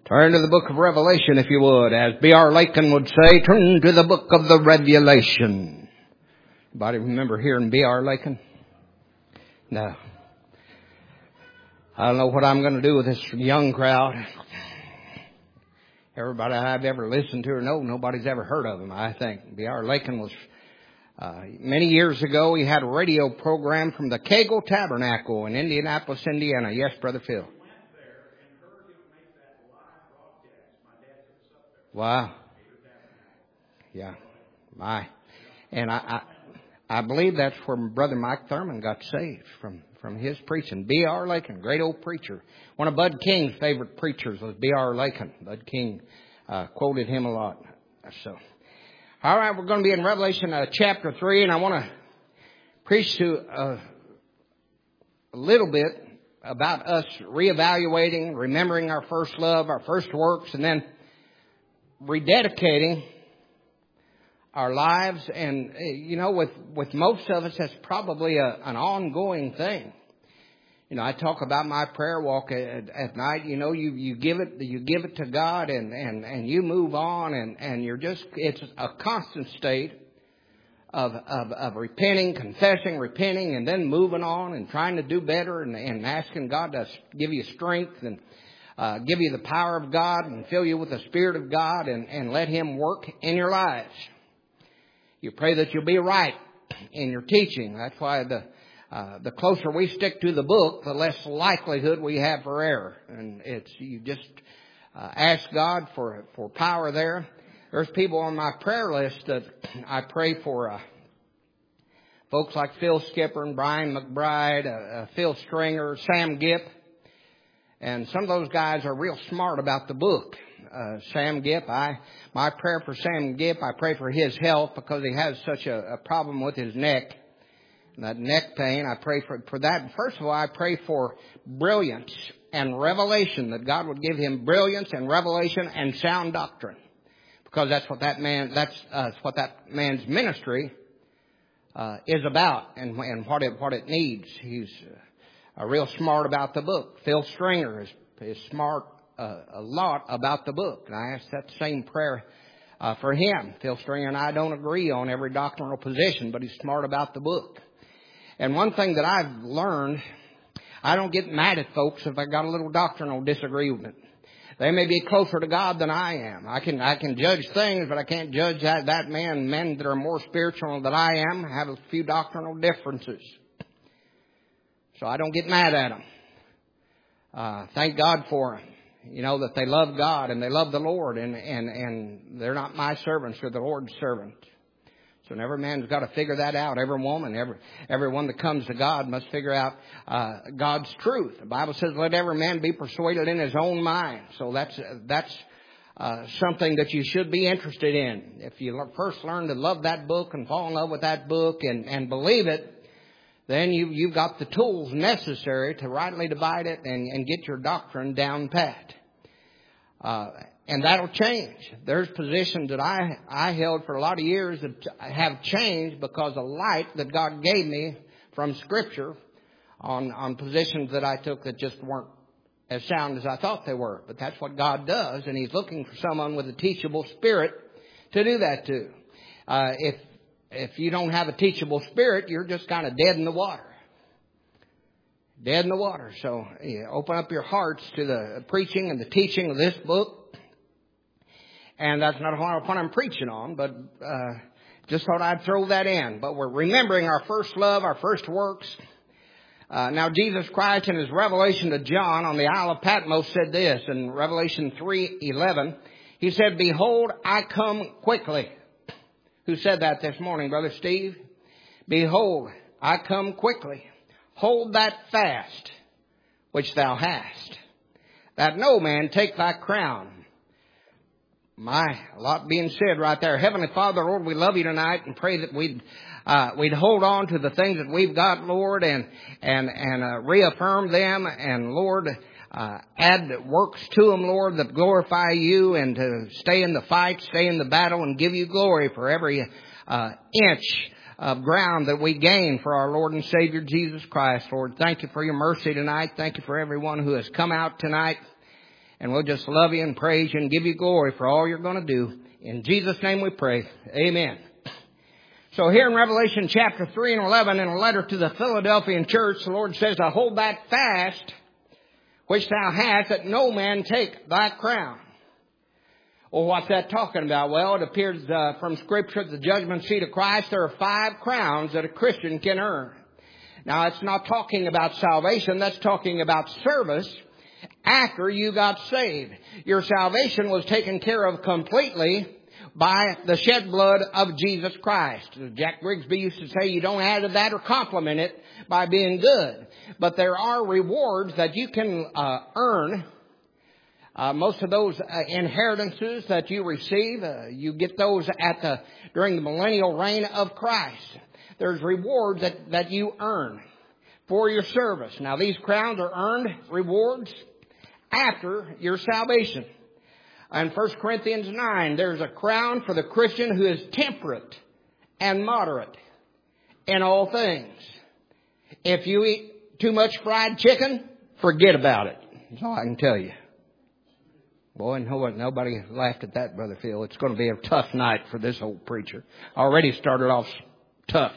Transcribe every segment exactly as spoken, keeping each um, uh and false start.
Turn to the book of Revelation, if you would. As B R Lakin would say, turn to the book of the Revelation. Anybody remember hearing B R Lakin? No. I don't know what I'm going to do with this young crowd. Everybody I've ever listened to or know, nobody's ever heard of him, I think. B R Lakin was, uh, many years ago, he had a radio program from the Kegel Tabernacle in Indianapolis, Indiana. Yes, Brother Phil. Wow. Yeah. My. And I, I, I believe that's where Brother Mike Thurman got saved from, from his preaching. B R Lakin, great old preacher. One of Bud King's favorite preachers was B R Lakin. Bud King, uh, quoted him a lot. So, all right, we're going to be in Revelation uh, chapter three, and I want to preach to uh, a little bit about us reevaluating, remembering our first love, our first works, and then rededicating our lives. And, you know, with, with most of us, that's probably a, an ongoing thing. You know, I talk about my prayer walk at, at night. You know, you, you give it, you give it to God and, and, and you move on and, and you're just, it's a constant state of, of, of repenting, confessing, repenting, and then moving on and trying to do better and, and asking God to give you strength and Uh, give you the power of God and fill you with the Spirit of God and, and let Him work in your lives. You pray that you'll be right in your teaching. That's why the uh, the closer we stick to the book, the less likelihood we have for error. And it's you just uh, ask God for for power there. There's people on my prayer list that I pray for. Uh, folks like Phil Skipper and Brian McBride, uh, uh, Phil Stringer, Sam Gipp. And some of those guys are real smart about the book. Uh, Sam Gipp, I, my prayer for Sam Gipp, I pray for his health because he has such a, a problem with his neck. That neck pain, I pray for, for that. First of all, I pray for brilliance and revelation, that God would give him brilliance and revelation and sound doctrine. Because that's what that man, that's, uh, what that man's ministry, uh, is about and, and what it, what it needs. He's, uh, Uh, real smart about the book. Phil Stringer is, is smart uh, a lot about the book. And I ask that same prayer uh, for him. Phil Stringer and I don't agree on every doctrinal position, but he's smart about the book. And one thing that I've learned, I don't get mad at folks if I got a little doctrinal disagreement. They may be closer to God than I am. I can I can judge things, but I can't judge that, that man. Men that are more spiritual than I am have a few doctrinal differences. So I don't get mad at them. Uh, thank God for them. You know, that they love God and they love the Lord. And, and, and they're not my servants, they're the Lord's servants. So every man's got to figure that out. Every woman, every everyone that comes to God must figure out uh, God's truth. The Bible says, let every man be persuaded in his own mind. So that's that's uh, something that you should be interested in. If you first learn to love that book and fall in love with that book and, and believe it, then you, you've got the tools necessary to rightly divide it and, and get your doctrine down pat. Uh, and that'll change. There's positions that I, I held for a lot of years that have changed because of light that God gave me from Scripture on, on positions that I took that just weren't as sound as I thought they were. But that's what God does, and He's looking for someone with a teachable spirit to do that to. Uh, if If you don't have a teachable spirit, you're just kind of dead in the water. Dead in the water. So yeah, open up your hearts to the preaching and the teaching of this book. And that's not what I'm preaching on, but uh, just thought I'd throw that in. But we're remembering our first love, our first works. Uh, now, Jesus Christ in His revelation to John on the Isle of Patmos said this in Revelation three eleven. He said, "Behold, I come quickly." Who said that this morning, Brother Steve? Behold, I come quickly. Hold that fast which thou hast, that no man take thy crown. My, a lot being said right there. Heavenly Father, Lord, we love you tonight and pray that we'd, uh, we'd hold on to the things that we've got, Lord, and, and, and, uh, reaffirm them. And Lord, uh, add works to them, Lord, that glorify you, and to stay in the fight, stay in the battle, and give you glory for every, uh, inch of ground that we gain for our Lord and Savior Jesus Christ. Lord, thank you for your mercy tonight. Thank you for everyone who has come out tonight. And we'll just love you and praise you and give you glory for all you're going to do. In Jesus' name we pray. Amen. So here in Revelation chapter three and eleven, in a letter to the Philadelphian church, the Lord says, I hold that fast which thou hast, that no man take thy crown. Well, what's that talking about? Well, it appears uh, from Scripture, the judgment seat of Christ, there are five crowns that a Christian can earn. Now, it's not talking about salvation. That's talking about service after you got saved. Your salvation was taken care of completely by the shed blood of Jesus Christ. Jack Grigsby used to say you don't add to that or compliment it by being good. But there are rewards that you can uh, earn. Uh, most of those uh, inheritances that you receive, uh, you get those at the during the millennial reign of Christ. There's rewards that, that you earn for your service. Now, these crowns are earned rewards after your salvation. In First Corinthians nine, there's a crown for the Christian who is temperate and moderate in all things. If you eat too much fried chicken, forget about it. That's all I can tell you. Boy, nobody laughed at that, Brother Phil. It's going to be a tough night for this old preacher. Already started off tough.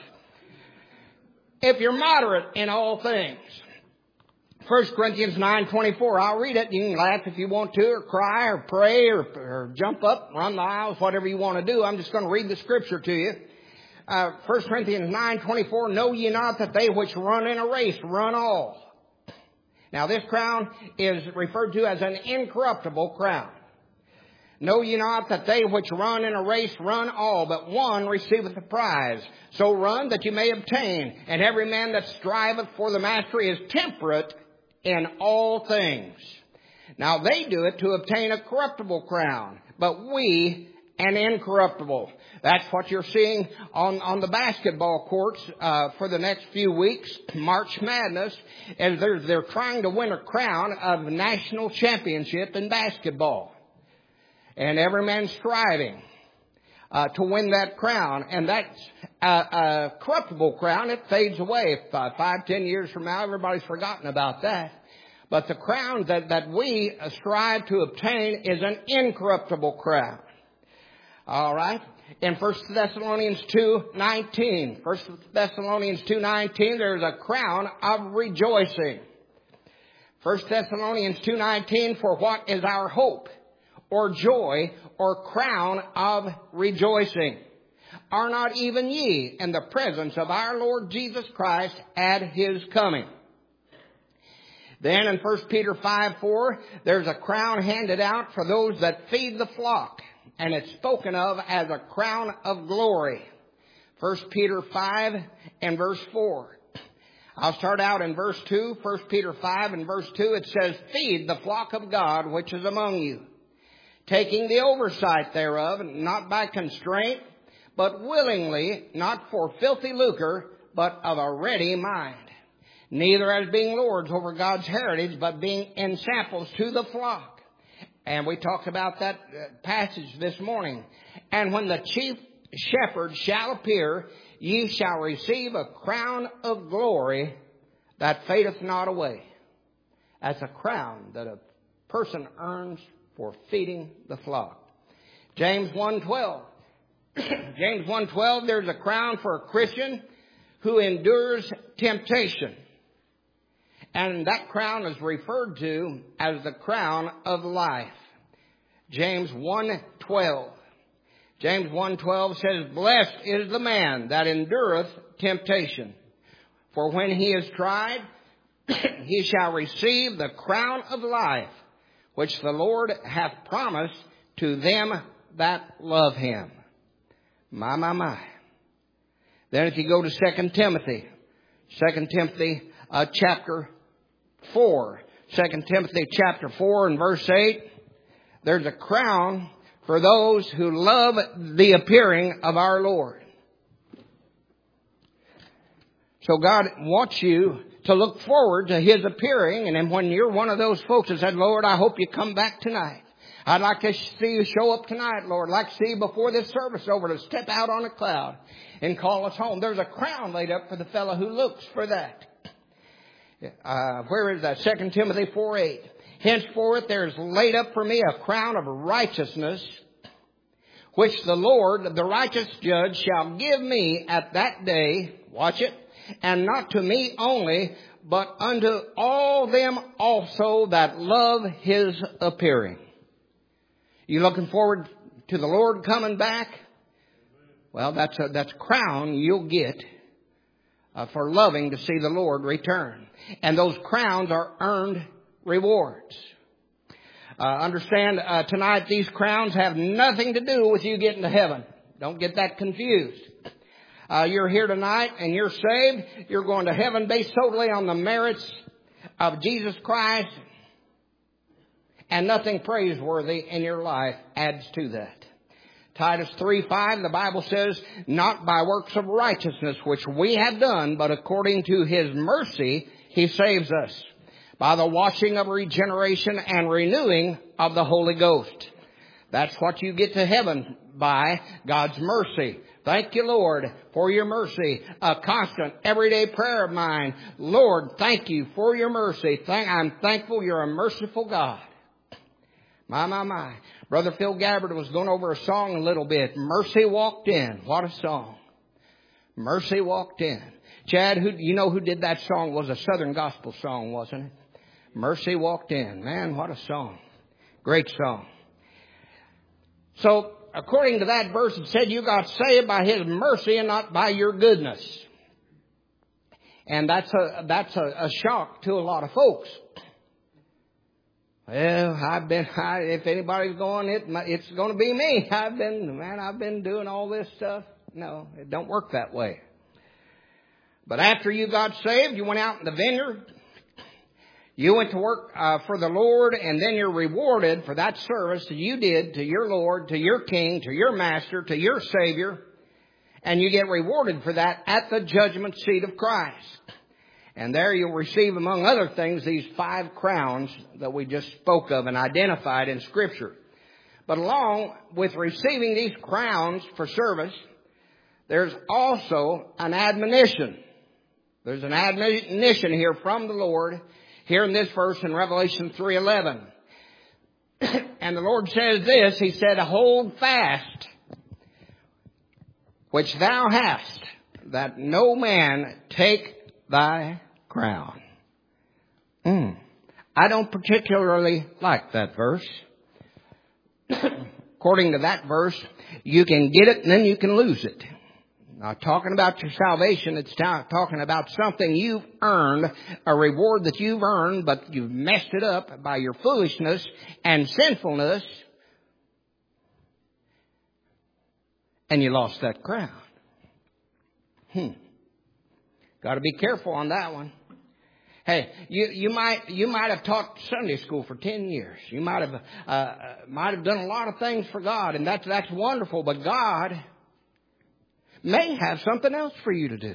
If you're moderate in all things. First Corinthians nine twenty-four. I'll read it. You can laugh if you want to, or cry, or pray, or, or jump up, run the aisles, whatever you want to do. I'm just going to read the Scripture to you. Uh, First Corinthians nine twenty-four. Know ye not that they which run in a race run all? Now, this crown is referred to as an incorruptible crown. Know ye not that they which run in a race run all, but one receiveth the prize. So run that you may obtain. And every man that striveth for the mastery is temperate in all things. Now, they do it to obtain a corruptible crown, but we an incorruptible. That's what you're seeing on, on the basketball courts uh, for the next few weeks. March Madness, and they're, they're trying to win a crown of national championship in basketball. And every man's striving uh, to win that crown. And that's a, a corruptible crown. It fades away. Five, five, ten years from now, everybody's forgotten about that. But the crown that, that we strive to obtain is an incorruptible crown. All right. In First Thessalonians two nineteen, First Thessalonians two nineteen, there's a crown of rejoicing. First Thessalonians two nineteen, for what is our hope, or joy, or crown of rejoicing? Are not even ye in the presence of our Lord Jesus Christ at His coming? Then in First Peter five four, there's a crown handed out for those that feed the flock. And it's spoken of as a crown of glory. First Peter five and verse four. I'll start out in verse two. First Peter five and verse two. It says, feed the flock of God which is among you, taking the oversight thereof, not by constraint, but willingly, not for filthy lucre, but of a ready mind. Neither as being lords over God's heritage, but being ensamples to the flock. And we talked about that passage this morning. And when the chief shepherd shall appear, ye shall receive a crown of glory that fadeth not away. That's a crown that a person earns for feeding the flock. James one twelve. James one twelve, there's a crown for a Christian who endures temptation. And that crown is referred to as the crown of life. James one twelve. James one twelve says, blessed is the man that endureth temptation. For when he is tried, he shall receive the crown of life, which the Lord hath promised to them that love him. My, my, my. Then if you go to Second Timothy, Second Timothy uh, chapter four. Second Timothy chapter four and verse eight. There's a crown for those who love the appearing of our Lord. So God wants you to look forward to His appearing. And then when you're one of those folks that said, Lord, I hope you come back tonight. I'd like to see you show up tonight, Lord. I'd like to see you before this service over to step out on a cloud and call us home. There's a crown laid up for the fellow who looks for that. Uh, where is that? Second Timothy four eight. Henceforth there is laid up for me a crown of righteousness, which the Lord, the righteous judge, shall give me at that day. Watch it. And not to me only, but unto all them also that love his appearing. You looking forward to the Lord coming back? Well, that's a, that's a crown you'll get uh, for loving to see the Lord return. And those crowns are earned rewards. Uh, understand, uh, tonight these crowns have nothing to do with you getting to heaven. Don't get that confused. Uh, you're here tonight and you're saved. You're going to heaven based totally on the merits of Jesus Christ. And nothing praiseworthy in your life adds to that. Titus three five, the Bible says, not by works of righteousness which we have done, but according to his mercy he saves us, by the washing of regeneration and renewing of the Holy Ghost. That's what you get to heaven by, God's mercy. Thank you, Lord, for your mercy. A constant, everyday prayer of mine. Lord, thank you for your mercy. Thank, I'm thankful you're a merciful God. My, my, my. Brother Phil Gabbard was going over a song a little bit. Mercy Walked In. What a song. Mercy Walked In. Chad, who, you know who did that song? It was a Southern gospel song, wasn't it? Mercy Walked In. Man, what a song. Great song. So, according to that verse, it said you got saved by his mercy and not by your goodness. And that's a, that's a, a shock to a lot of folks. Well, I've been, I, if anybody's going, it, it's going to be me. I've been, man, I've been doing all this stuff. No, it don't work that way. But after you got saved, you went out in the vineyard. You went to work uh, for the Lord, and then you're rewarded for that service that you did to your Lord, to your King, to your Master, to your Savior. And you get rewarded for that at the judgment seat of Christ. And there you'll receive, among other things, these five crowns that we just spoke of and identified in Scripture. But along with receiving these crowns for service, there's also an admonition. There's an admonition here from the Lord, here in this verse in Revelation three eleven. And the Lord says this, He said, hold fast, which thou hast, that no man take thy crown. Mm. I don't particularly like that verse. According to that verse, you can get it and then you can lose it. Not talking about your salvation, it's talking about something you've earned, a reward that you've earned, but you've messed it up by your foolishness and sinfulness, and you lost that crown. Hmm. Got to be careful on that one. Hey, you, you might you might have taught Sunday school for ten years. You might have uh, might have done a lot of things for God, and that's that's wonderful. But God may have something else for you to do.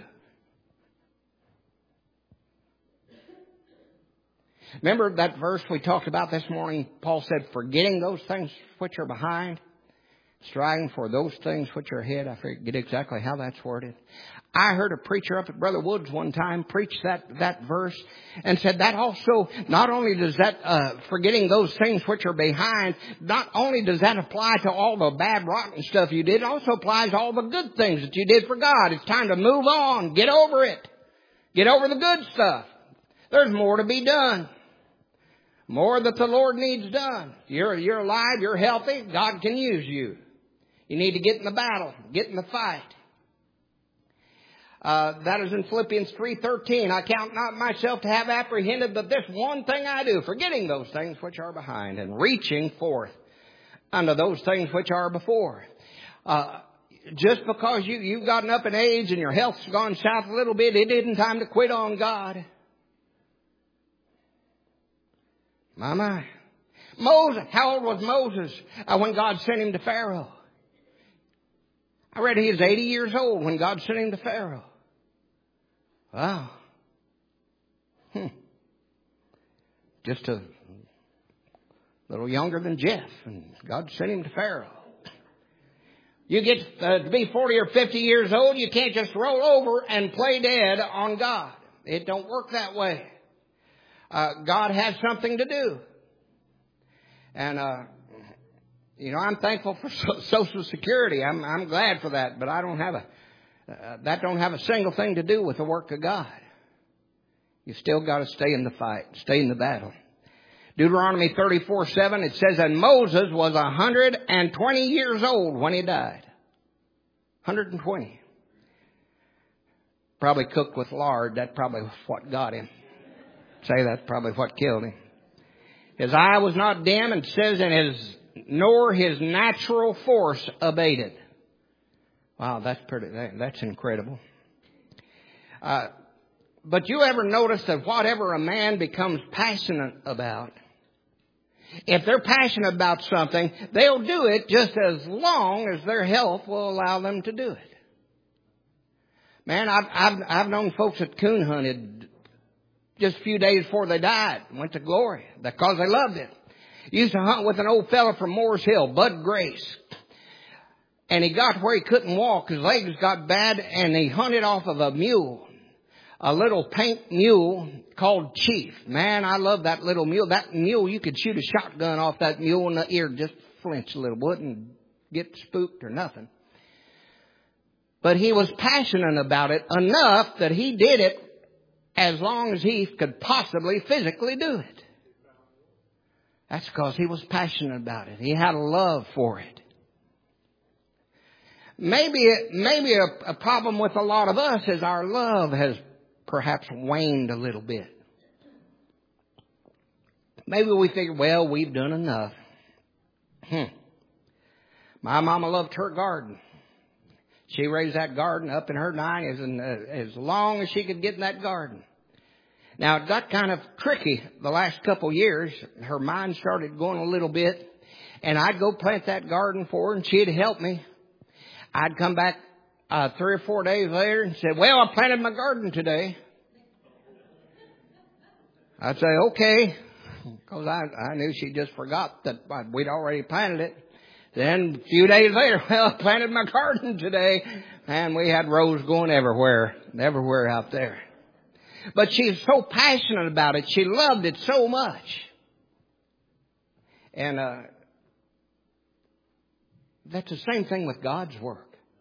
Remember that verse we talked about this morning? Paul said, forgetting those things which are behind, striving for those things which are ahead. I forget exactly how that's worded. I heard a preacher up at Brother Woods one time preach that, that verse and said that also, not only does that, uh, forgetting those things which are behind, not only does that apply to all the bad, rotten stuff you did, it also applies to all the good things that you did for God. It's time to move on. Get over it. Get over the good stuff. There's more to be done. More that the Lord needs done. You're, you're alive. You're healthy. God can use you. You need to get in the battle. Get in the fight. Uh, that is in Philippians three thirteen. I count not myself to have apprehended, but this one thing I do, forgetting those things which are behind and reaching forth unto those things which are before. Uh, just because you, you've gotten up in age and your health's gone south a little bit, it isn't time to quit on God. My, my. Moses, how old was Moses uh, when God sent him to Pharaoh? I read he was eighty years old when God sent him to Pharaoh. Wow. Hmm. Just a little younger than Jeff, and God sent him to Pharaoh. You get uh, to be forty or fifty years old, you can't just roll over and play dead on God. It don't work that way. Uh, God has something to do. And, uh, you know, I'm thankful for so- Social Security. I'm, I'm glad for that, but I don't have a, uh, that don't have a single thing to do with the work of God. You still got to stay in the fight, stay in the battle. Deuteronomy thirty-four seven, it says, and Moses was one hundred twenty years old when he died. one hundred twenty. Probably cooked with lard. That probably was what got him. Say that's probably what killed him. His eye was not dim, and says, and his nor his natural force abated. Wow, that's pretty. That's incredible. Uh, but you ever notice that whatever a man becomes passionate about, if they're passionate about something, they'll do it just as long as their health will allow them to do it. Man, I've, I've, I've known folks that coon hunted just a few days before they died, went to glory because they loved it. Used to hunt with an old fella from Moores Hill, Bud Grace. And he got where he couldn't walk. His legs got bad, and he hunted off of a mule. A little pink mule called Chief. Man, I love that little mule. That mule, you could shoot a shotgun off that mule and the ear just flinch a little, wouldn't get spooked or nothing. But he was passionate about it enough that he did it as long as he could possibly physically do it. That's because he was passionate about it. He had a love for it. Maybe, maybe a, a problem with a lot of us is our love has perhaps waned a little bit. Maybe we figure, well, we've done enough. Hmm. My mama loved her garden. She raised that garden up in her nineties, and uh, as long as she could get in that garden. Now, it got kind of tricky the last couple years. Her mind started going a little bit, and I'd go plant that garden for her, and she'd help me. I'd come back uh, three or four days later and say, well, I planted my garden today. I'd say, okay, because I, I knew she just forgot that we'd already planted it. Then a few days later, well, I planted my garden today, and we had rows going everywhere, everywhere out there. But she's so passionate about it. She loved it so much. And uh, that's the same thing with God's work.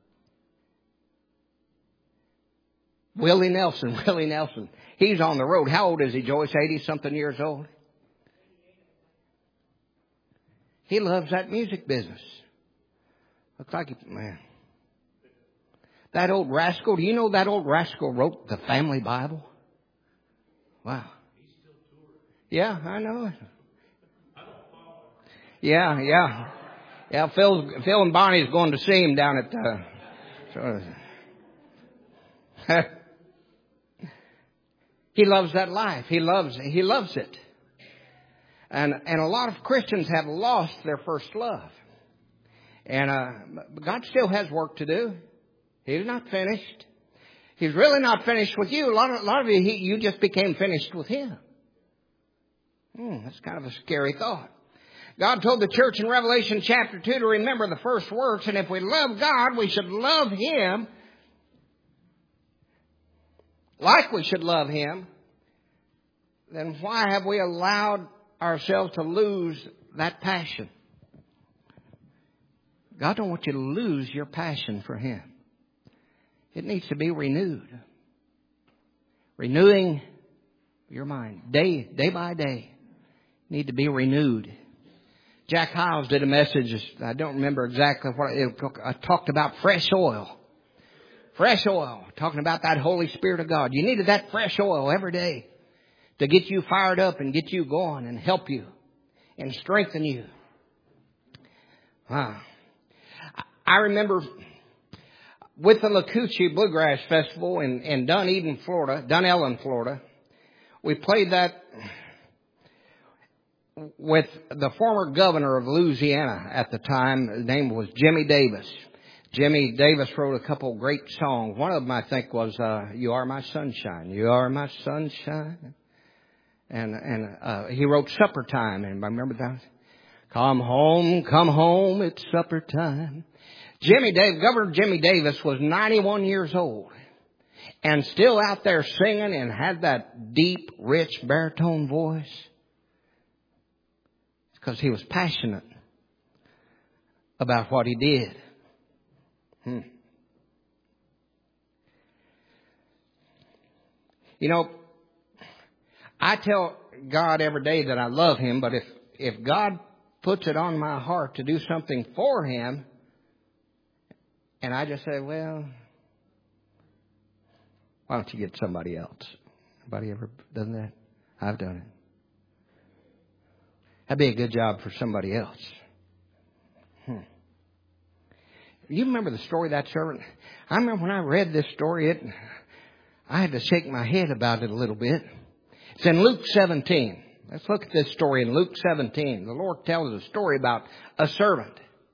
Willie Nelson, Willie Nelson. He's on the road. How old is he, Joyce? eighty-something years old? He loves that music business. Looks like he, man. That old rascal, do you know that old rascal wrote the family Bible? Wow. Yeah, I know. Yeah, yeah. Yeah, Phil, Phil and Bonnie's going to see him down at, uh, so, he loves that life. He loves, he loves it. And, and a lot of Christians have lost their first love. And, uh, God still has work to do. He's not finished. He's really not finished with you. A lot of, a lot of you, he, you just became finished with Him. Hmm, that's kind of a scary thought. God told the church in Revelation chapter two to remember the first works. And if we love God, we should love Him like we should love Him. Then why have we allowed ourselves to lose that passion? God don't want you to lose your passion for Him. It needs to be renewed. Renewing your mind day, day by day. Need to be renewed. Jack Hyles did a message. I don't remember exactly what it I talked about fresh oil. Fresh oil. Talking about that Holy Spirit of God. You needed that fresh oil every day to get you fired up and get you going and help you and strengthen you. Wow. I remember with the Lakuchi Bluegrass Festival in, in Dunedin, Florida, Dunellen, Florida, we played that with the former governor of Louisiana at the time. His name was Jimmy Davis. Jimmy Davis wrote a couple of great songs. One of them, I think, was uh, You Are My Sunshine. You are my sunshine. And and uh, he wrote Supper Time. And I remember that. Come home, come home, it's supper time. Jimmy Davis, Governor Jimmy Davis was ninety-one years old and still out there singing and had that deep, rich baritone voice. Because he was passionate about what he did. Hmm. You know, I tell God every day that I love Him, but if, if God puts it on my heart to do something for Him, and I just say, well, why don't you get somebody else? Anybody ever done that? I've done it. That'd be a good job for somebody else. Hmm. You remember the story of that servant? I remember when I read this story, it, I had to shake my head about it a little bit. It's in Luke seventeen. Let's look at this story in Luke seventeen. The Lord tells a story about a servant.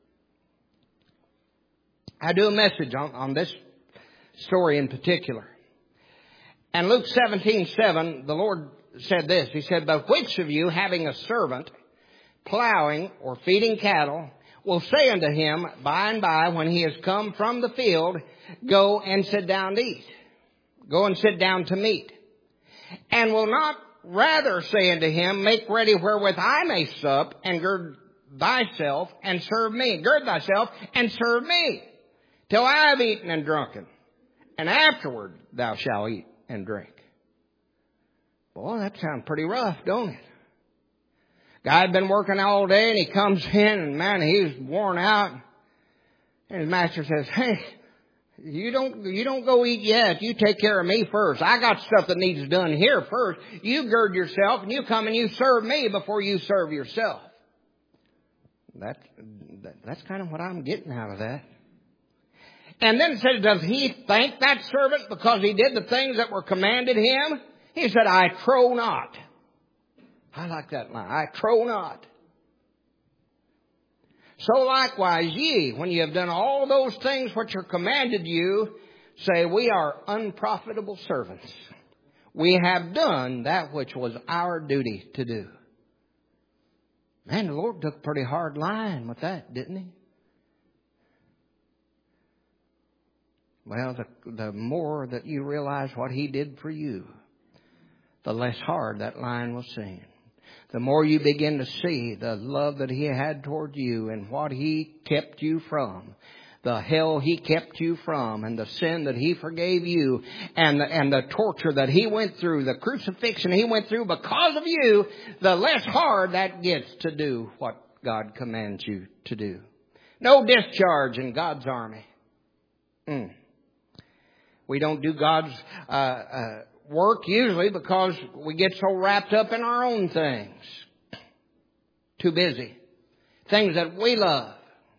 I do a message on, on this story in particular. And Luke seventeen seven, the Lord said this. He said, but which of you, having a servant plowing or feeding cattle, will say unto him by and by when he has come from the field, go and sit down to eat. Go and sit down to meat. And will not rather say unto him, make ready wherewith I may sup, and gird thyself and serve me. Gird thyself and serve me, till I have eaten and drunken. And afterward thou shalt eat and drink. Boy, that sounds pretty rough, don't it? Guy had been working all day and he comes in and man, he's worn out. And his master says, hey, you don't, you don't go eat yet. You take care of me first. I got stuff that needs done here first. You gird yourself and you come and you serve me before you serve yourself. That, that that's kind of what I'm getting out of that. And then it says, does he thank that servant because he did the things that were commanded him? He said, I trow not. I like that line. I trow not. So likewise ye, when you have done all those things which are commanded you, say, we are unprofitable servants. We have done that which was our duty to do. Man, the Lord took a pretty hard line with that, didn't He? Well, the, the more that you realize what He did for you, the less hard that line will seem. The more you begin to see the love that He had toward you and what He kept you from, the hell He kept you from, and the sin that He forgave you, and the, and the torture that He went through, the crucifixion He went through because of you, the less hard that gets to do what God commands you to do. No discharge in God's army. Mm. We don't do God's uh, uh, work usually because we get so wrapped up in our own things. Too busy. Things that we love.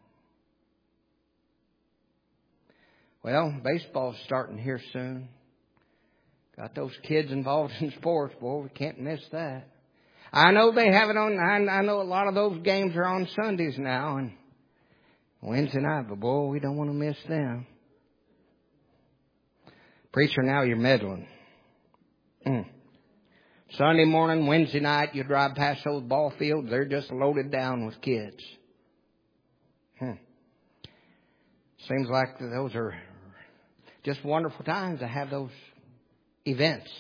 Well, baseball's starting here soon. Got those kids involved in sports. Boy, we can't miss that. I know they have it on, I, I know a lot of those games are on Sundays now and Wednesday night, but boy, we don't want to miss them. Preacher, now you're meddling. Mm. Sunday morning, Wednesday night, you drive past those ball fields, they're just loaded down with kids. Hmm. Seems like those are just wonderful times to have those events.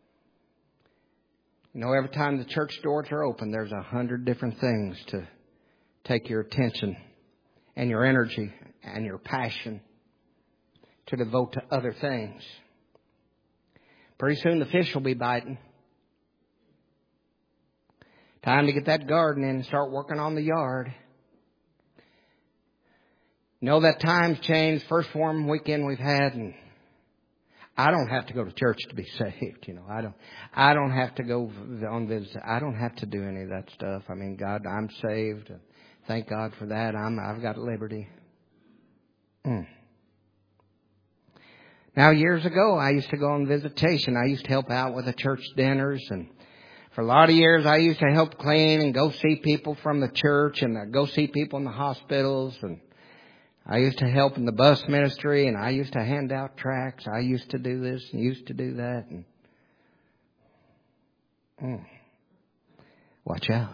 You know, every time the church doors are open, there's a hundred different things to take your attention and your energy and your passion to devote to other things. Pretty soon the fish will be biting. Time to get that garden in and start working on the yard. You know that time's changed. First warm weekend we've had, and I don't have to go to church to be saved. You know, I don't. I don't have to go on visit. I don't have to do any of that stuff. I mean, God, I'm saved. Thank God for that. I'm. I've got liberty. Mm. Now, years ago, I used to go on visitation. I used to help out with the church dinners. And for a lot of years, I used to help clean and go see people from the church and go see people in the hospitals. And I used to help in the bus ministry. And I used to hand out tracts. I used to do this and used to do that. And mm, watch out.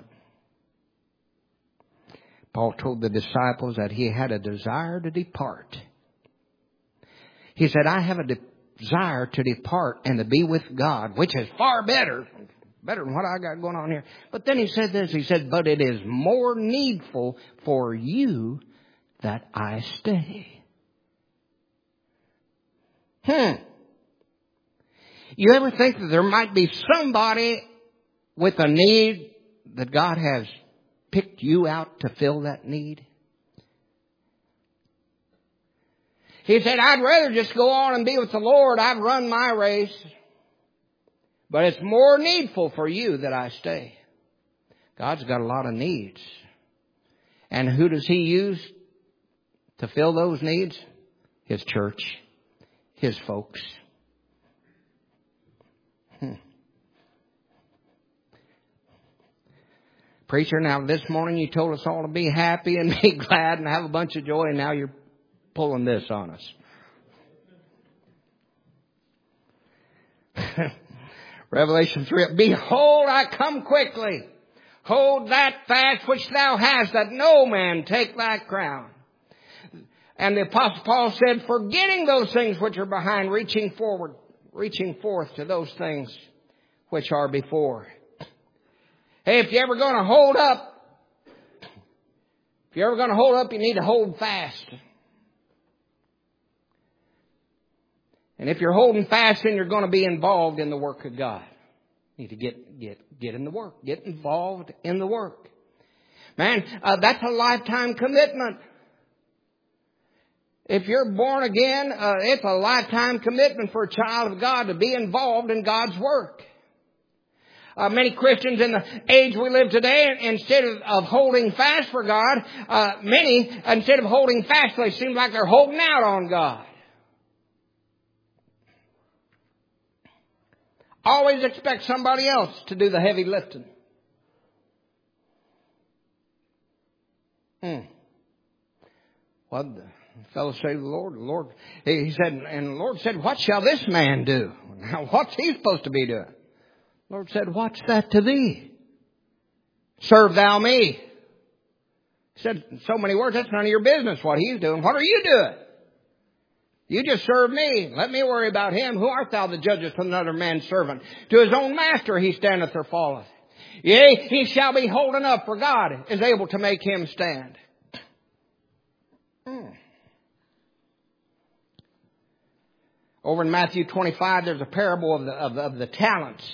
Paul told the disciples that he had a desire to depart. He said, I have a desire to depart and to be with God, which is far better better than what I got going on here. But then he said this. He said, but it is more needful for you that I stay. Hmm. You ever think that there might be somebody with a need that God has picked you out to fill that need? He said, I'd rather just go on and be with the Lord. I've run my race. But it's more needful for you that I stay. God's got a lot of needs. And who does He use to fill those needs? His church. His folks. Hmm. Preacher, now this morning you told us all to be happy and be glad and have a bunch of joy, and now you're pulling this on us. Revelation three, behold, I come quickly. Hold that fast which thou hast, that no man take thy crown. And the Apostle Paul said, forgetting those things which are behind, reaching forward, reaching forth to those things which are before. Hey, if you're ever going to hold up, if you're ever going to hold up, you need to hold fast. And if you're holding fast, then you're going to be involved in the work of God. You need to get, get, get in the work. Get involved in the work. Man, uh, that's a lifetime commitment. If you're born again, uh, it's a lifetime commitment for a child of God to be involved in God's work. Uh, many Christians in the age we live today, instead of, of holding fast for God, uh, many, instead of holding fast, they seem like they're holding out on God. Always expect somebody else to do the heavy lifting. Hmm. What the fellow say to the Lord? The Lord, he said, and the Lord said, what shall this man do? Now, what's he supposed to be doing? The Lord said, what's that to thee? Serve thou me. He said in so many words, that's none of your business what he's doing. What are you doing? You just serve me. Let me worry about him. Who art thou that judgest another man's servant? To his own master he standeth or falleth. Yea, he shall be holding up, for God is able to make him stand. Hmm. Over in Matthew twenty-five, there's a parable of the, of the, of the talents.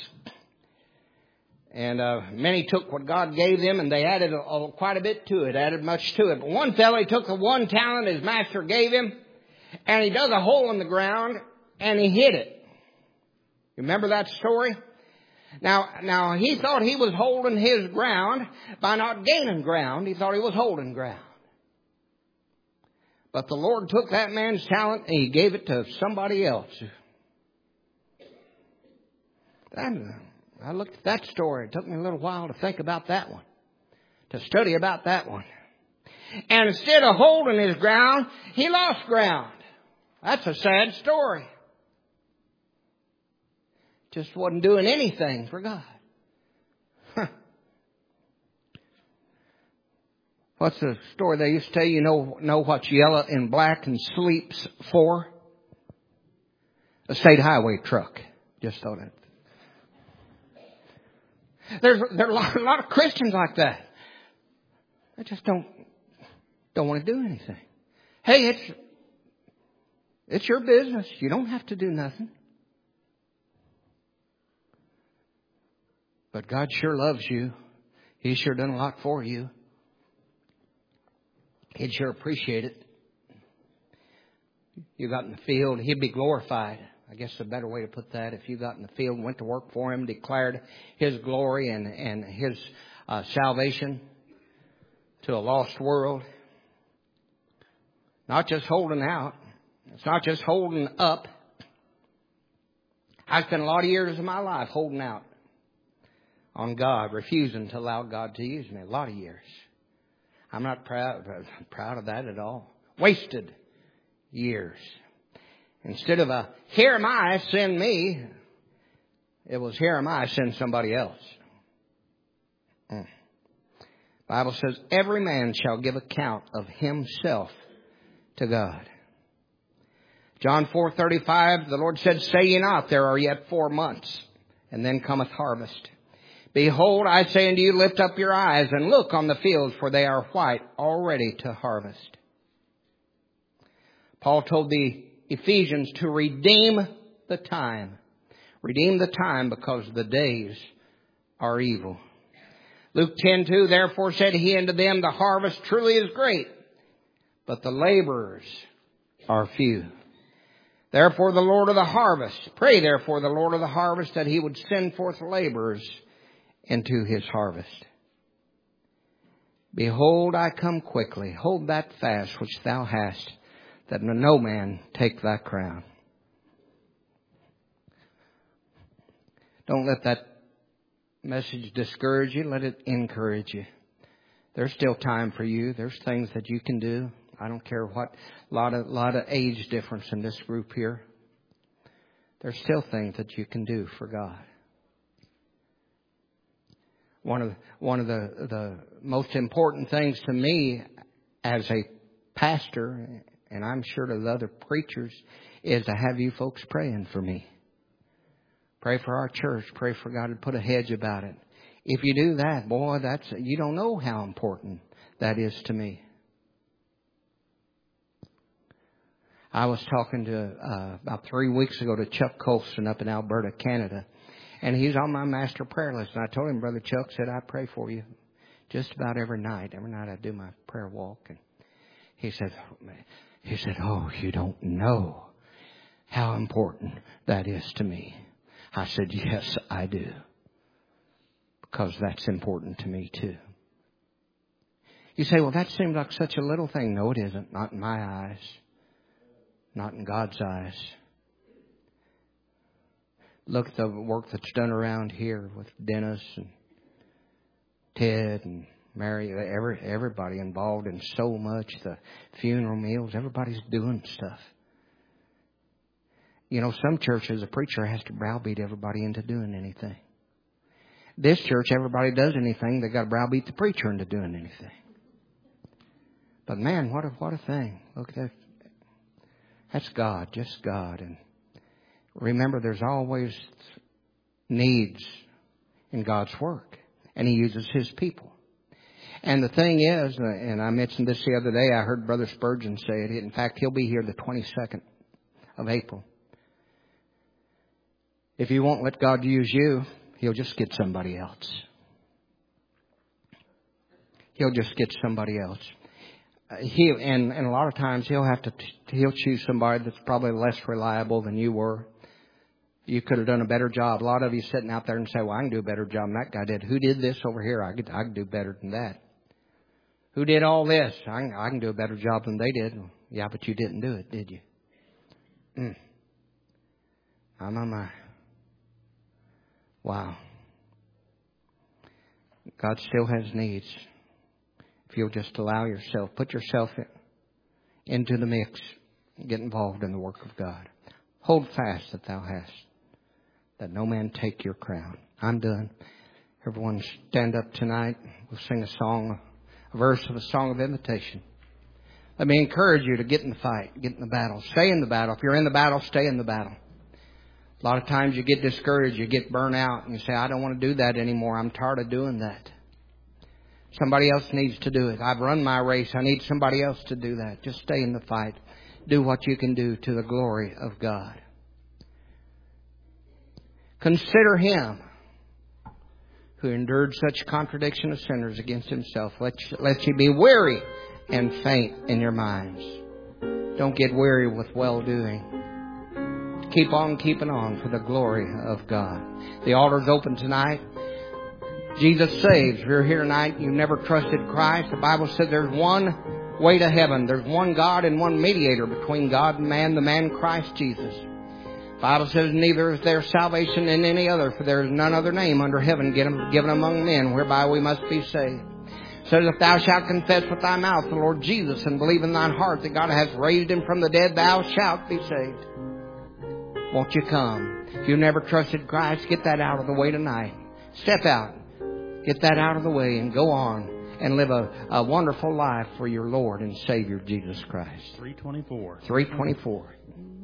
And uh, many took what God gave them, and they added a, a, quite a bit to it, added much to it. But one fellow, he took the one talent his master gave him, and he dug a hole in the ground, and he hid it. You remember that story? Now, now he thought he was holding his ground by not gaining ground. He thought he was holding ground. But the Lord took that man's talent and He gave it to somebody else. And I looked at that story. It took me a little while to think about that one, to study about that one. And instead of holding his ground, he lost ground. That's a sad story. Just wasn't doing anything for God. Huh. What's the story they used to tell you? You know, know what's yellow and black and sleeps for? A state highway truck. Just thought it. There's there are a lot, a lot of Christians like that. They just don't don't want to do anything. Hey, it's it's your business. You don't have to do nothing. But God sure loves you. He's sure done a lot for you. He'd sure appreciate it. You got in the field, He'd be glorified. I guess a better way to put that, if you got in the field and went to work for Him, declared His glory and, and His uh, salvation to a lost world. Not just holding out. It's not just holding up. I spent a lot of years of my life holding out on God, refusing to allow God to use me. A lot of years. I'm not proud, proud of that at all. Wasted years. Instead of a, here am I, send me, it was, here am I, send somebody else. Mm. Bible says, every man shall give account of himself to God. John four thirty-five, the Lord said, say ye not, there are yet four months, and then cometh harvest. Behold, I say unto you, lift up your eyes and look on the fields, for they are white, already to harvest. Paul told the Ephesians to redeem the time. Redeem the time because the days are evil. Luke ten two, therefore said he unto them, the harvest truly is great, but the laborers are few. Therefore the Lord of the harvest, pray therefore the Lord of the harvest that he would send forth laborers into his harvest. Behold, I come quickly. Hold that fast which thou hast, that no man take thy crown. Don't let that message discourage you. Let it encourage you. There's still time for you. There's things that you can do. I don't care what, lot of, lot of age difference in this group here. There's still things that you can do for God. One of, one of the, the most important things to me as a pastor, and I'm sure to the other preachers, is to have you folks praying for me. Pray for our church. Pray for God to put a hedge about it. If you do that, boy, that's, you don't know how important that is to me. I was talking to, uh, about three weeks ago to Chuck Colston up in Alberta, Canada. And he's on my master prayer list. And I told him, Brother Chuck, said, I pray for you just about every night. Every night I do my prayer walk. And he said, he said, oh, you don't know how important that is to me. I said, yes, I do. Because that's important to me too. You say, well, that seems like such a little thing. No, it isn't. Not in my eyes. Not in God's eyes. Look at the work that's done around here with Dennis and Ted and Mary. Every, everybody involved in so much. The funeral meals. Everybody's doing stuff. You know, some churches, a preacher has to browbeat everybody into doing anything. This church, everybody does anything. They got to browbeat the preacher into doing anything. But man, what a, what a thing. Look at that. That's God, just God. And remember, there's always needs in God's work. And He uses His people. And the thing is, and I mentioned this the other day, I heard Brother Spurgeon say it. In fact, he'll be here the twenty-second of April. If you won't let God use you, He'll just get somebody else. He'll just get somebody else. He and, and a lot of times he'll have to he'll choose somebody that's probably less reliable than you were. You could have done a better job. A lot of you sitting out there and say, "Well, I can do a better job than that guy did. Who did this over here? I could I can do better than that. Who did all this? I can, I can do a better job than they did." Yeah, but you didn't do it, did you? Mm. I'm on my wow. God still has needs. If you'll just allow yourself, put yourself in, into the mix, get involved in the work of God. Hold fast that thou hast, that no man take your crown. I'm done. Everyone stand up tonight. We'll sing a song, a verse of a song of invitation. Let me encourage you to get in the fight, get in the battle. Stay in the battle. If you're in the battle, stay in the battle. A lot of times you get discouraged, you get burnt out, and you say, I don't want to do that anymore. I'm tired of doing that. Somebody else needs to do it. I've run my race. I need somebody else to do that. Just stay in the fight. Do what you can do to the glory of God. Consider Him who endured such contradiction of sinners against Himself. Let you, let you be weary and faint in your minds. Don't get weary with well-doing. Keep on keeping on for the glory of God. The altar's open tonight. Jesus saves. If you're here tonight, you've never trusted Christ. The Bible says there's one way to heaven. There's one God and one mediator between God and man, the man Christ Jesus. The Bible says neither is there salvation in any other, for there is none other name under heaven given among men whereby we must be saved. It says, if thou shalt confess with thy mouth the Lord Jesus and believe in thine heart that God hath raised Him from the dead, thou shalt be saved. Won't you come? If you've never trusted Christ, get that out of the way tonight. Step out. Get that out of the way and go on and live a, a wonderful life for your Lord and Savior Jesus Christ. three twenty-four. three twenty-four.